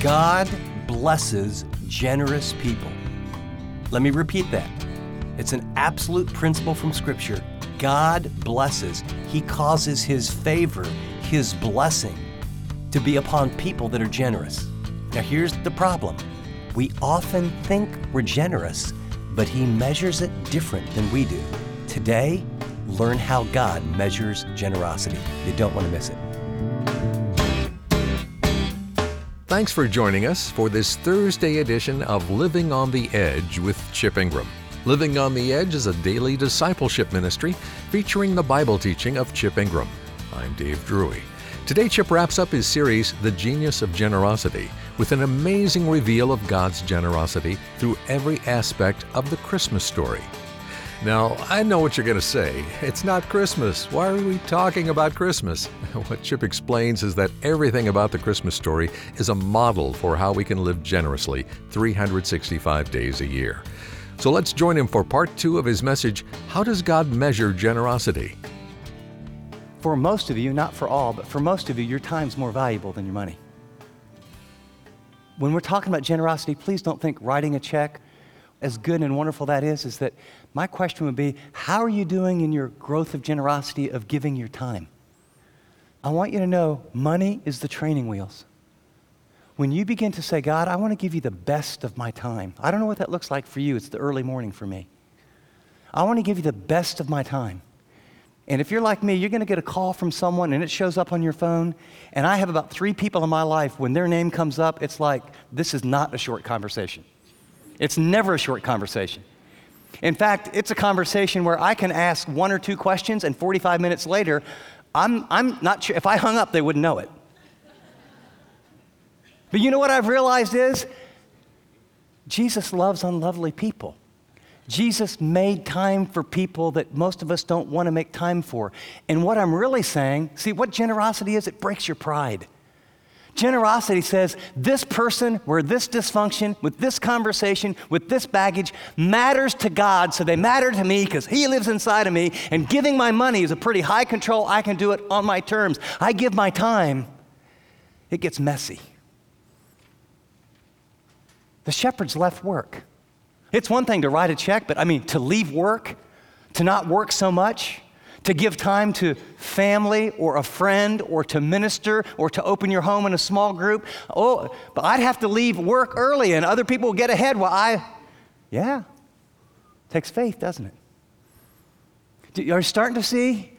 God blesses generous people. Let me repeat that. It's an absolute principle from Scripture. God blesses. He causes His favor, His blessing to be upon people that are generous. Now here's the problem. We often think we're generous, but He measures it different than we do. Today, learn how God measures generosity. You don't want to miss it. Thanks for joining us for this Thursday edition of Living on the Edge with Chip Ingram. Living on the Edge is a daily discipleship ministry featuring the Bible teaching of Chip Ingram. I'm Dave Drury. Today, Chip wraps up his series, The Genius of Generosity, with an amazing reveal of God's generosity through every aspect of the Christmas story. Now, I know what you're going to say. It's not Christmas. Why are we talking about Christmas? What Chip explains is that everything about the Christmas story is a model for how we can live generously 365 days a year. So let's join him for part 2 of his message, How Does God Measure Generosity? For most of you, not for all, but for most of you, your time's more valuable than your money. When we're talking about generosity, please don't think writing a check, as good and wonderful that is that my question would be, how are you doing in your growth of generosity of giving your time? I want you to know money is the training wheels. When you begin to say, God, I want to give you the best of my time. I don't know what that looks like for you. It's the early morning for me. I want to give you the best of my time. And if you're like me, you're going to get a call from someone and it shows up on your phone. And I have about 3 people in my life, when their name comes up, it's like, this is not a short conversation. It's never a short conversation. In fact, it's a conversation where I can ask 1 or 2 questions and 45 minutes later, I'm not sure, if I hung up, they wouldn't know it. But you know what I've realized is, Jesus loves unlovely people. Jesus made time for people that most of us don't want to make time for. And what I'm really saying, see what generosity is? It breaks your pride. Generosity says, this person, where this dysfunction, with this conversation, with this baggage, matters to God, so they matter to me because He lives inside of me, and giving my money is a pretty high control. I can do it on my terms. I give my time. It gets messy. The shepherds left work. It's one thing to write a check, but to leave work, to not work so much, to give time to family or a friend or to minister or to open your home in a small group. Oh, but I'd have to leave work early and other people will get ahead while yeah. Takes faith, doesn't it? Are you starting to see?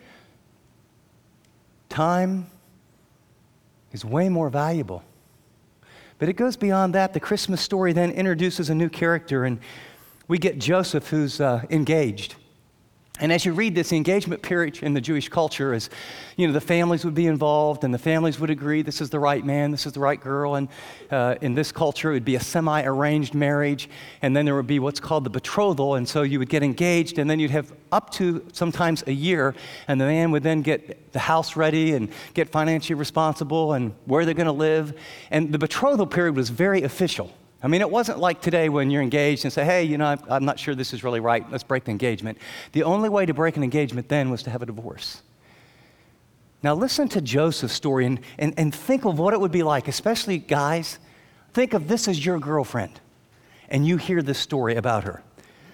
Time is way more valuable. But it goes beyond that. The Christmas story then introduces a new character, and we get Joseph, who's engaged. And as you read this, the engagement period in the Jewish culture is, the families would be involved and the families would agree this is the right man, this is the right girl. And in this culture, it would be a semi-arranged marriage. And then there would be what's called the betrothal. And so you would get engaged and then you'd have up to sometimes a year. And the man would then get the house ready and get financially responsible and where they're going to live. And the betrothal period was very official. It wasn't like today when you're engaged and say, hey, I'm not sure this is really right. Let's break the engagement. The only way to break an engagement then was to have a divorce. Now listen to Joseph's story and think of what it would be like, especially guys. Think of this as your girlfriend and you hear this story about her.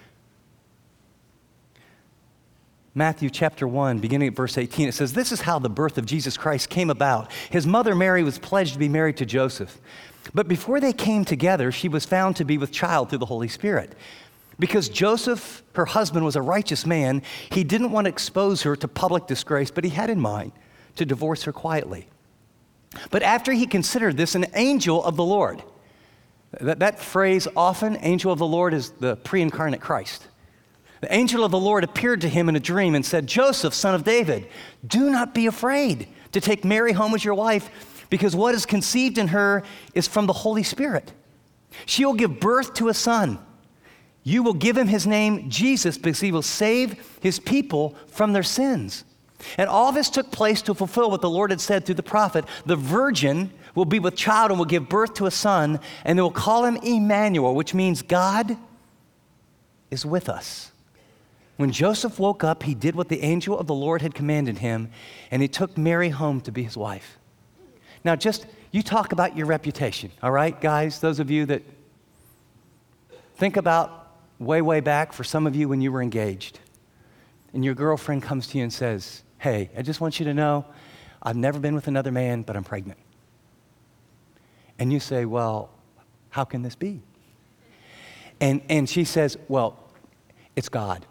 Matthew chapter 1, beginning at verse 18, it says, this is how the birth of Jesus Christ came about. His mother Mary was pledged to be married to Joseph. But before they came together, she was found to be with child through the Holy Spirit. Because Joseph, her husband, was a righteous man, he didn't want to expose her to public disgrace, but he had in mind to divorce her quietly. But after he considered this, an angel of the Lord, that phrase often, angel of the Lord, is the pre-incarnate Christ. The angel of the Lord appeared to him in a dream and said, Joseph, son of David, do not be afraid to take Mary home as your wife, because what is conceived in her is from the Holy Spirit. She will give birth to a son. You will give him his name Jesus, because he will save his people from their sins. And all this took place to fulfill what the Lord had said through the prophet. The virgin will be with child and will give birth to a son, and they will call him Emmanuel, which means God is with us. When Joseph woke up, he did what the angel of the Lord had commanded him, and he took Mary home to be his wife. Now just You talk about your reputation, all right, guys? Those of you that think about way back, for some of you when you were engaged, and your girlfriend comes to you and says, hey, I just want you to know, I've never been with another man, but I'm pregnant. And you say, well, how can this be? And she says, well, it's God.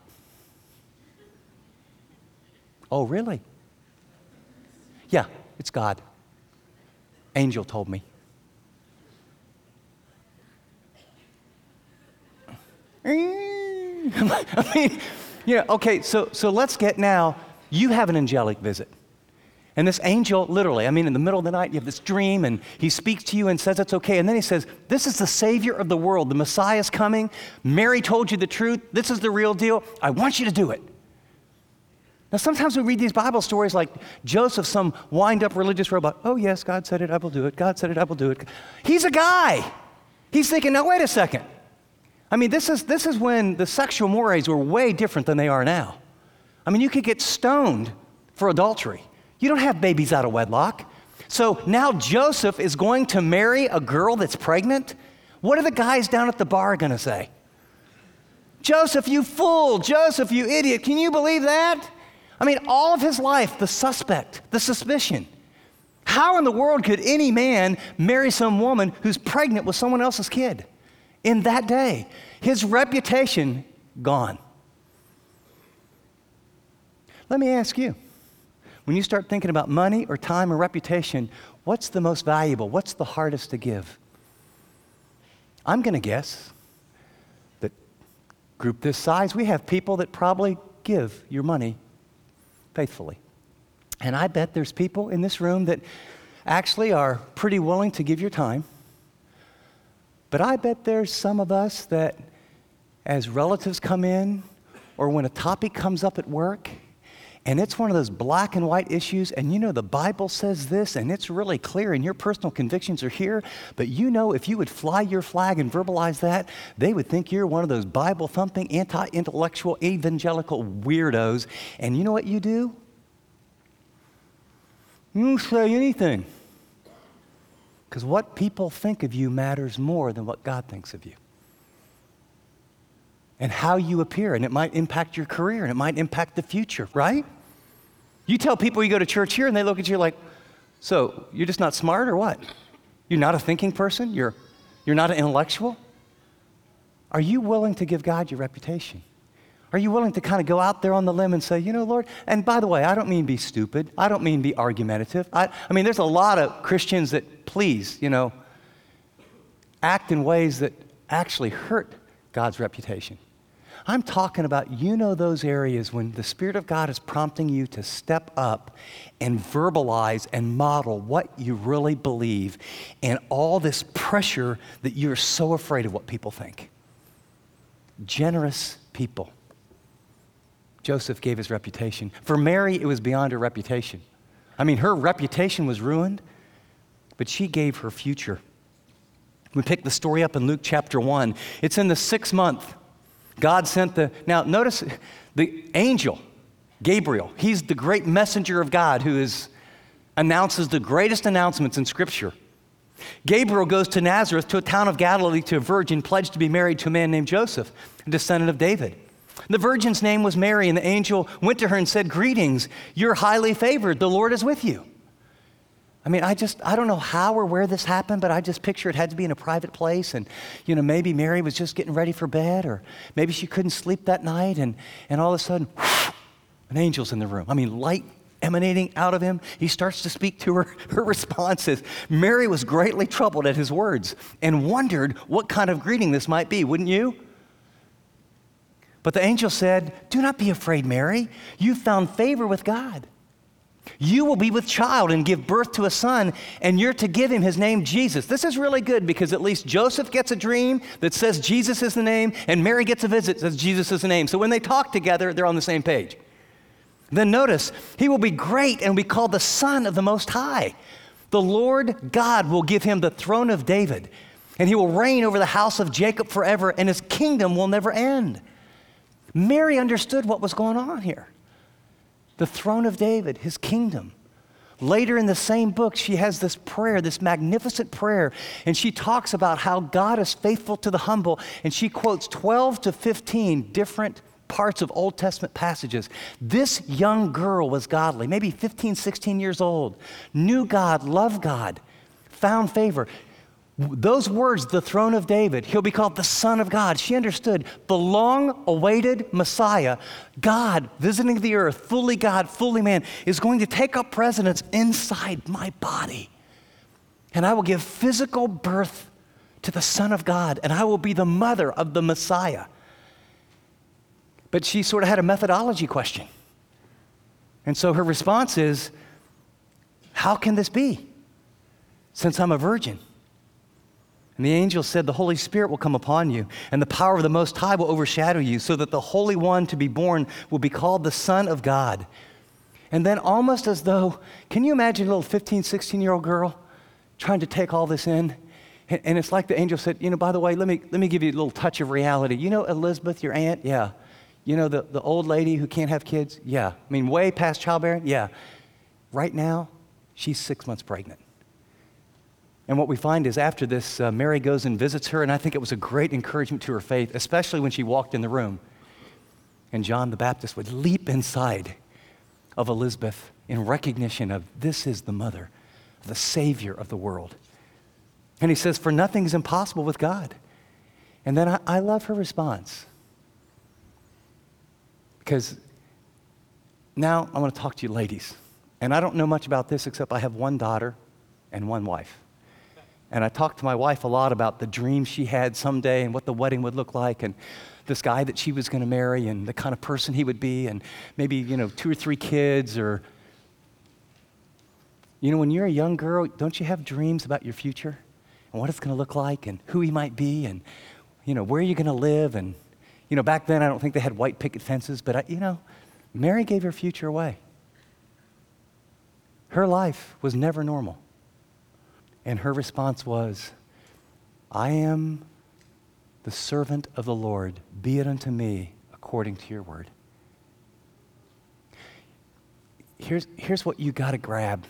Oh, really? Yeah, it's God. Angel told me. I mean, okay, so let's get now, you have an angelic visit. And this angel, literally, in the middle of the night, you have this dream, and he speaks to you and says it's okay. And then he says, this is the Savior of the world. The Messiah's coming. Mary told you the truth. This is the real deal. I want you to do it. Now, sometimes we read these Bible stories like Joseph, some wind-up religious robot. Oh, yes, God said it, I will do it. God said it, I will do it. He's a guy. He's thinking, now, wait a second. This is when the sexual mores were way different than they are now. You could get stoned for adultery. You don't have babies out of wedlock. So now Joseph is going to marry a girl that's pregnant? What are the guys down at the bar going to say? Joseph, you fool. Joseph, you idiot. Can you believe that? All of his life, the suspect, the suspicion. How in the world could any man marry some woman who's pregnant with someone else's kid? In that day, his reputation gone. Let me ask you, when you start thinking about money or time or reputation, what's the most valuable? What's the hardest to give? I'm going to guess that group this size, we have people that probably give your money faithfully. And I bet there's people in this room that actually are pretty willing to give your time. But I bet there's some of us that as relatives come in, or when a topic comes up at work, and it's one of those black and white issues, and the Bible says this, and it's really clear, and your personal convictions are here, but if you would fly your flag and verbalize that, they would think you're one of those Bible-thumping, anti-intellectual, evangelical weirdos, and you know what you do? You don't say anything. Because what people think of you matters more than what God thinks of you. And how you appear, and it might impact your career, and it might impact the future, right? You tell people you go to church here, and they look at you like, so you're just not smart or what? You're not a thinking person? You're not an intellectual? Are you willing to give God your reputation? Are you willing to kind of go out there on the limb and say, Lord, and by the way, I don't mean be stupid. I don't mean be argumentative. There's a lot of Christians that please, act in ways that actually hurt God's reputation. I'm talking about, those areas when the Spirit of God is prompting you to step up and verbalize and model what you really believe, and all this pressure that you're so afraid of what people think. Generous people. Joseph gave his reputation. For Mary, it was beyond her reputation. Her reputation was ruined, but she gave her future. We pick the story up in Luke chapter 1. It's in the 6th month. God sent now notice the angel, Gabriel. He's the great messenger of God who announces the greatest announcements in Scripture. Gabriel goes to Nazareth, to a town of Galilee, to a virgin pledged to be married to a man named Joseph, a descendant of David. The virgin's name was Mary, and the angel went to her and said, greetings, you're highly favored, the Lord is with you. I don't know how or where this happened, but I just picture it had to be in a private place, and, maybe Mary was just getting ready for bed, or maybe she couldn't sleep that night, and all of a sudden, an angel's in the room. Light emanating out of him. He starts to speak to her. Her response is, Mary was greatly troubled at his words and wondered what kind of greeting this might be, wouldn't you? But the angel said, do not be afraid, Mary. You found favor with God. You will be with child and give birth to a son, and you're to give him his name Jesus. This is really good because at least Joseph gets a dream that says Jesus is the name, and Mary gets a visit that says Jesus is the name. So when they talk together, they're on the same page. Then notice, he will be great and be called the Son of the Most High. The Lord God will give him the throne of David, and he will reign over the house of Jacob forever, and his kingdom will never end. Mary understood what was going on here. The throne of David, his kingdom. Later in the same book, she has this prayer, this magnificent prayer, and she talks about how God is faithful to the humble, and she quotes 12 to 15 different parts of Old Testament passages. This young girl was godly, maybe 15, 16 years old, knew God, loved God, found favor. Those words, the throne of David, he'll be called the Son of God. She understood the long-awaited Messiah, God visiting the earth, fully God, fully man, is going to take up residence inside my body. And I will give physical birth to the Son of God, and I will be the mother of the Messiah. But she sort of had a methodology question. And so her response is, how can this be, since I'm a virgin? And the angel said, the Holy Spirit will come upon you, and the power of the Most High will overshadow you, so that the Holy One to be born will be called the Son of God. And then almost as though, can you imagine a little 15, 16-year-old girl trying to take all this in? And it's like the angel said, by the way, let me give you a little touch of reality. You know Elizabeth, your aunt? Yeah. You know the old lady who can't have kids? Yeah. I mean, way past childbearing? Yeah. Right now, she's 6 months pregnant. And what we find is after this, Mary goes and visits her, and I think it was a great encouragement to her faith, especially when she walked in the room. And John the Baptist would leap inside of Elizabeth in recognition of this is the mother, the Savior of the world. And he says, for nothing is impossible with God. And then I love her response. Because now I want to talk to you ladies. And I don't know much about this except I have one daughter and one wife. And I talked to my wife a lot about the dream she had someday and what the wedding would look like and this guy that she was going to marry and the kind of person he would be and maybe, 2 or 3 kids or, when you're a young girl, don't you have dreams about your future and what it's going to look like and who he might be and, where you're going to live and, back then I don't think they had white picket fences, but, Mary gave her future away. Her life was never normal. And her response was, I am the servant of the Lord. Be it unto me according to your word. Here's what you got to grab.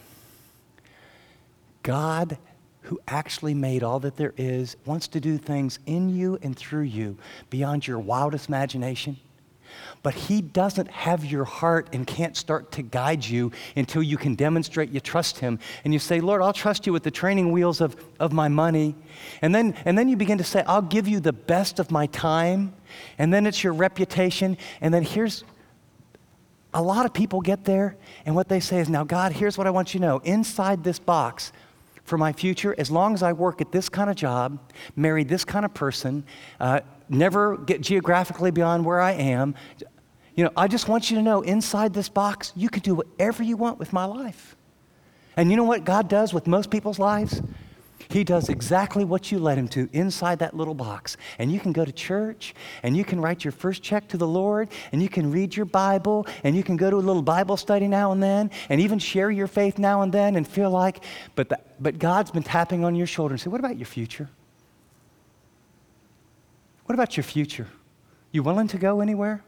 God, who actually made all that there is, wants to do things in you and through you beyond your wildest imagination. But he doesn't have your heart and can't start to guide you until you can demonstrate you trust him. And you say, Lord, I'll trust you with the training wheels of my money. And then you begin to say, I'll give you the best of my time. And then it's your reputation. And then here's, a lot of people get there, and what they say is, now God, here's what I want you to know. Inside this box, for my future, as long as I work at this kind of job, marry this kind of person, never get geographically beyond where I am, I just want you to know inside this box, you can do whatever you want with my life. And you know what God does with most people's lives? He does exactly what you let him to inside that little box. And you can go to church, and you can write your first check to the Lord, and you can read your Bible, and you can go to a little Bible study now and then, and even share your faith now and then and feel like, but God's been tapping on your shoulder and say, what about your future? What about your future? You willing to go anywhere?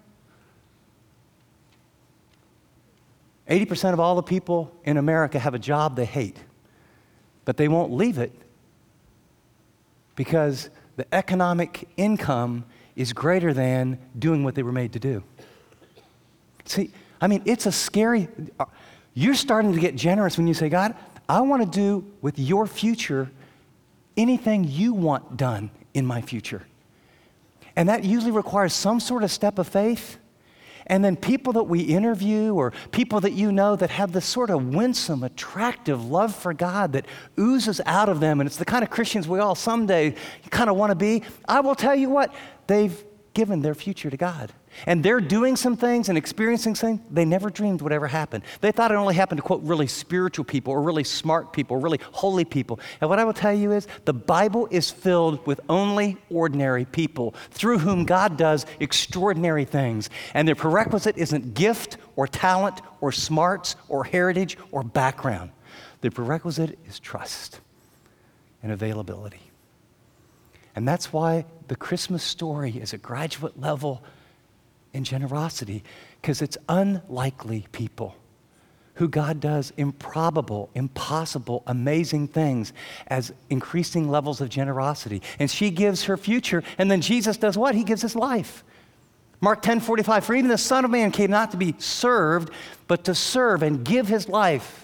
80% of all the people in America have a job they hate, but they won't leave it because the economic income is greater than doing what they were made to do. See, it's a scary, you're starting to get generous when you say, God, I want to do with your future anything you want done in my future. And that usually requires some sort of step of faith. And then people that we interview or people that that have this sort of winsome, attractive love for God that oozes out of them, and it's the kind of Christians we all someday kind of want to be, I will tell you what, they've given their future to God. And they're doing some things and experiencing things they never dreamed would ever happen. They thought it only happened to, quote, really spiritual people or really smart people or really holy people. And what I will tell you is the Bible is filled with only ordinary people through whom God does extraordinary things. And their prerequisite isn't gift or talent or smarts or heritage or background. The prerequisite is trust and availability. And that's why the Christmas story is a graduate level in generosity, because it's unlikely people who God does improbable, impossible, amazing things as increasing levels of generosity. And she gives her future, and then Jesus does what? He gives his life. Mark 10:45, for even the Son of Man came not to be served, but to serve and give his life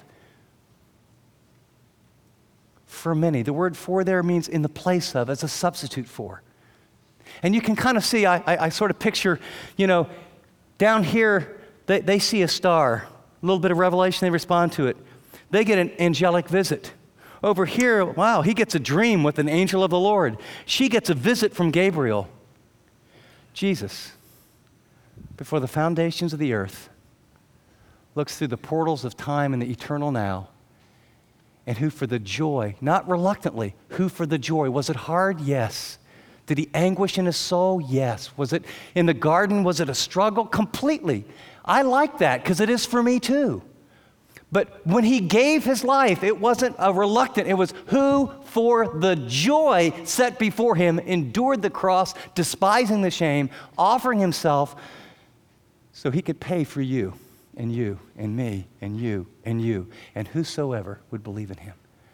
for many. The word for there means in the place of, as a substitute for. And you can kind of see, I sort of picture, down here, they see a star. A little bit of revelation, they respond to it. They get an angelic visit. Over here, wow, he gets a dream with an angel of the Lord. She gets a visit from Gabriel. Jesus, before the foundations of the earth, looks through the portals of time and the eternal now, and who for the joy, not reluctantly, who for the joy, was it hard? Yes. Did he anguish in his soul? Yes. Was it in the garden? Was it a struggle? Completely. I like that because it is for me too. But when he gave his life, it wasn't a reluctant. It was who for the joy set before him endured the cross, despising the shame, offering himself so he could pay for you and you and me and you and you and whosoever would believe in him.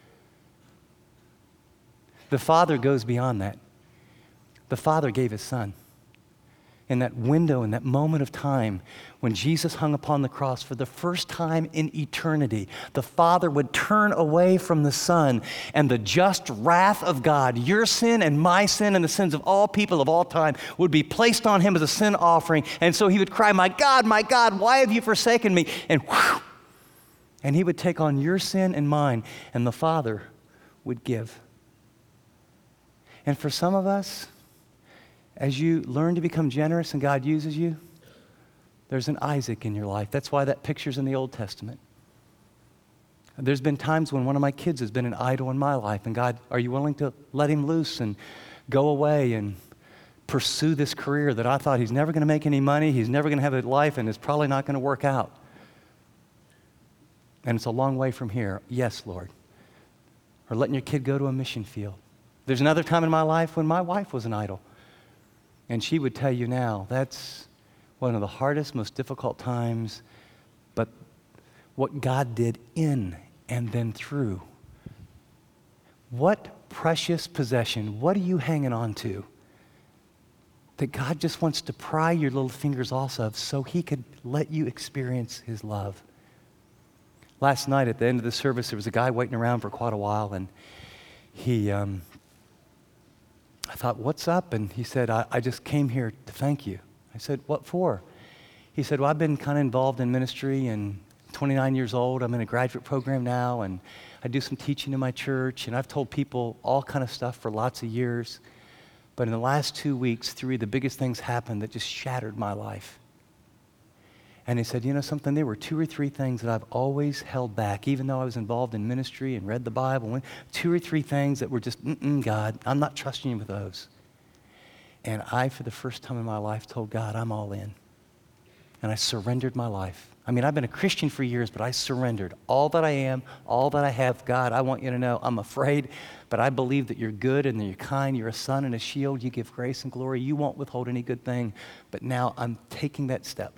The Father goes beyond that. The Father gave his Son. In that window, in that moment of time, when Jesus hung upon the cross for the first time in eternity, the Father would turn away from the Son, and the just wrath of God, your sin and my sin and the sins of all people of all time, would be placed on him as a sin offering. And so he would cry, my God, why have you forsaken me? And whew, and he would take on your sin and mine, and the Father would give. And for some of us, as you learn to become generous and God uses you, there's an Isaac in your life. That's why that picture's in the Old Testament. There's been times when one of my kids has been an idol in my life, and God, are you willing to let him loose and go away and pursue this career that I thought he's never going to make any money, he's never going to have a life, and it's probably not going to work out? And it's a long way from here. Yes, Lord. Or letting your kid go to a mission field. There's another time in my life when my wife was an idol. And she would tell you now, that's one of the hardest, most difficult times, but what God did in and then through. What precious possession, what are you hanging on to that God just wants to pry your little fingers off of so he could let you experience his love? Last night at the end of the service, there was a guy waiting around for quite a while, and I thought, what's up? And he said, I just came here to thank you. I said, what for? He said, well, I've been kind of involved in ministry, and 29 years old. I'm in a graduate program now, and I do some teaching in my church, and I've told people all kind of stuff for lots of years. But in the last 2 weeks, 3 of the biggest things happened that just shattered my life. And he said, you know something, there were 2 or 3 things that I've always held back, even though I was involved in ministry and read the Bible. 2 or 3 things that were just, God, I'm not trusting you with those. And I, for the first time in my life, told God, I'm all in. And I surrendered my life. I mean, I've been a Christian for years, but I surrendered all that I am, all that I have. God, I want you to know I'm afraid, but I believe that you're good and that you're kind. You're a sun and a shield. You give grace and glory. You won't withhold any good thing. But now I'm taking that step.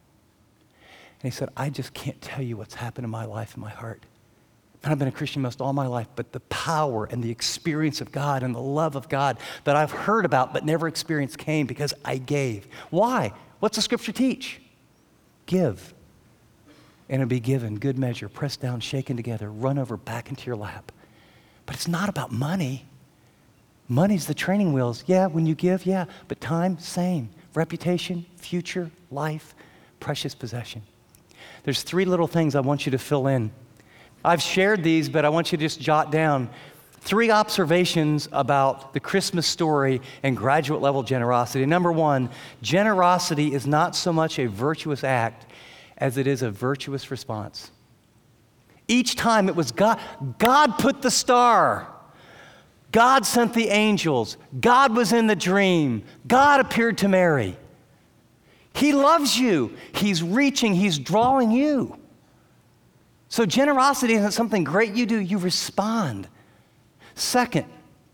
And he said, I just can't tell you what's happened in my life and my heart. And I've been a Christian most all my life, but the power and the experience of God and the love of God that I've heard about but never experienced came because I gave. Why? What's the scripture teach? Give, and it'll be given, good measure, pressed down, shaken together, run over back into your lap. But it's not about money. Money's the training wheels. Yeah, when you give, yeah, but time, same. Reputation, future, life, precious possession. There's 3 little things I want you to fill in. I've shared these, but I want you to just jot down 3 observations about the Christmas story and graduate level generosity. Number 1, generosity is not so much a virtuous act as it is a virtuous response. Each time it was God. God put the star. God sent the angels. God was in the dream. God appeared to Mary. He loves you. He's reaching. He's drawing you. So generosity isn't something great you do. You respond. Second,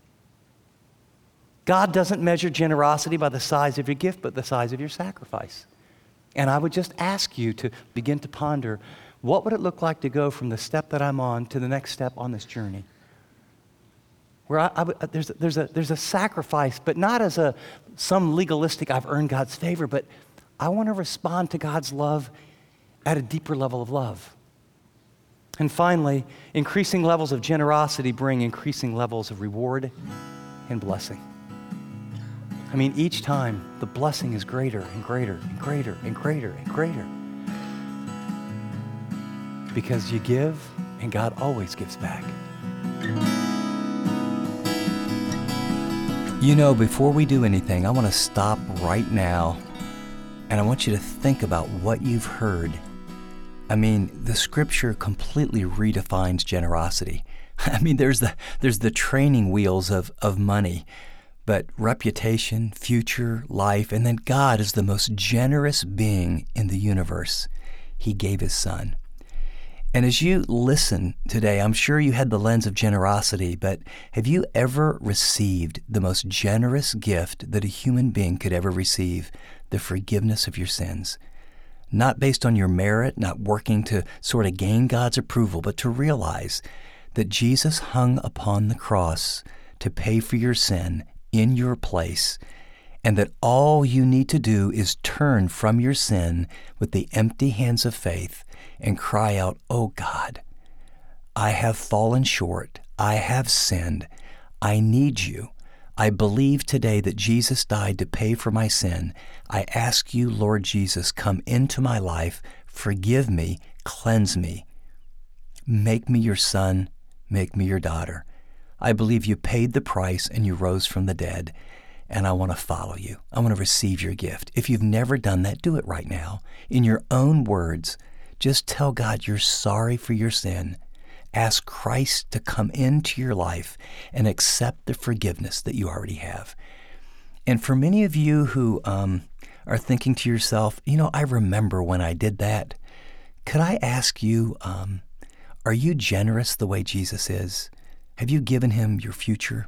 God doesn't measure generosity by the size of your gift, but the size of your sacrifice. And I would just ask you to begin to ponder, what would it look like to go from the step that I'm on to the next step on this journey? Where there's a sacrifice, but not as some legalistic, I've earned God's favor, but I want to respond to God's love at a deeper level of love. And finally, increasing levels of generosity bring increasing levels of reward and blessing. I mean, each time the blessing is greater and greater and greater and greater and greater. Because you give and God always gives back. You know, before we do anything, I want to stop right now and I want you to think about what you've heard. I mean, the scripture completely redefines generosity. I mean, there's the training wheels of money, but reputation, future, life, and then God is the most generous being in the universe. He gave his son. And as you listen today, I'm sure you had the lens of generosity, but have you ever received the most generous gift that a human being could ever receive? The forgiveness of your sins. Not based on your merit, not working to sort of gain God's approval, but to realize that Jesus hung upon the cross to pay for your sin in your place, and that all you need to do is turn from your sin with the empty hands of faith and cry out, "Oh God, I have fallen short. I have sinned. I need you. I believe today that Jesus died to pay for my sin. I ask you, Lord Jesus, come into my life, forgive me, cleanse me. Make me your son, make me your daughter. I believe you paid the price and you rose from the dead, and I want to follow you. I want to receive your gift." If you've never done that, do it right now. In your own words, just tell God you're sorry for your sin. Ask Christ to come into your life and accept the forgiveness that you already have. And for many of you who are thinking to yourself, you know, I remember when I did that. Could I ask you, are you generous the way Jesus is? Have you given him your future?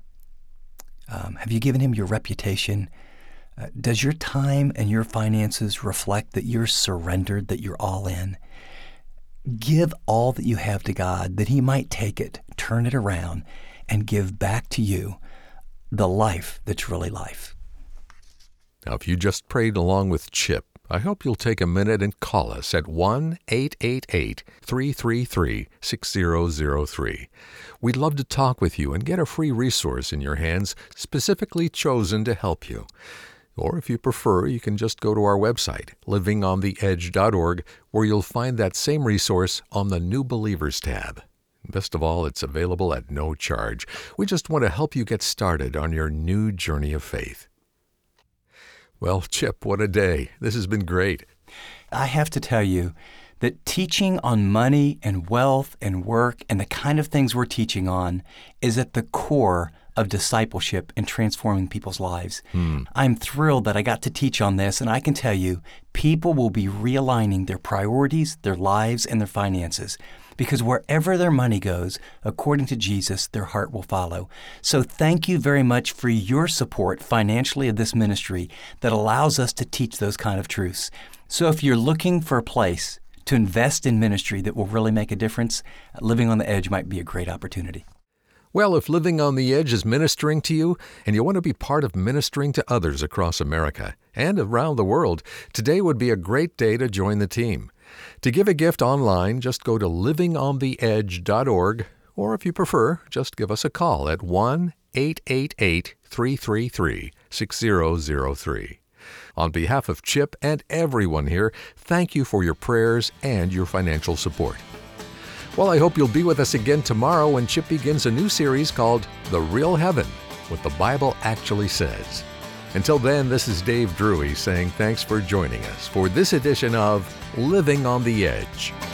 Have you given him your reputation? Does your time and your finances reflect that you're surrendered, that you're all in? Give all that you have to God that he might take it, turn it around, and give back to you the life that's really life. Now, if you just prayed along with Chip, I hope you'll take a minute and call us at 1-888-333-6003. We'd love to talk with you and get a free resource in your hands specifically chosen to help you. Or if you prefer, you can just go to our website, livingontheedge.org, where you'll find that same resource on the New Believers tab. Best of all, it's available at no charge. We just want to help you get started on your new journey of faith. Well, Chip, what a day. This has been great. I have to tell you that teaching on money and wealth and work and the kind of things we're teaching on is at the core of discipleship and transforming people's lives. I'm thrilled that I got to teach on this, and I can tell you, people will be realigning their priorities, their lives, and their finances. Because wherever their money goes, according to Jesus, their heart will follow. So thank you very much for your support financially of this ministry that allows us to teach those kind of truths. So if you're looking for a place to invest in ministry that will really make a difference, Living on the Edge might be a great opportunity. Well, if Living on the Edge is ministering to you and you want to be part of ministering to others across America and around the world, today would be a great day to join the team. To give a gift online, just go to livingontheedge.org, or if you prefer, just give us a call at 1-888-333-6003. On behalf of Chip and everyone here, thank you for your prayers and your financial support. Well, I hope you'll be with us again tomorrow when Chip begins a new series called The Real Heaven, What the Bible Actually Says. Until then, this is Dave Drury saying thanks for joining us for this edition of Living on the Edge.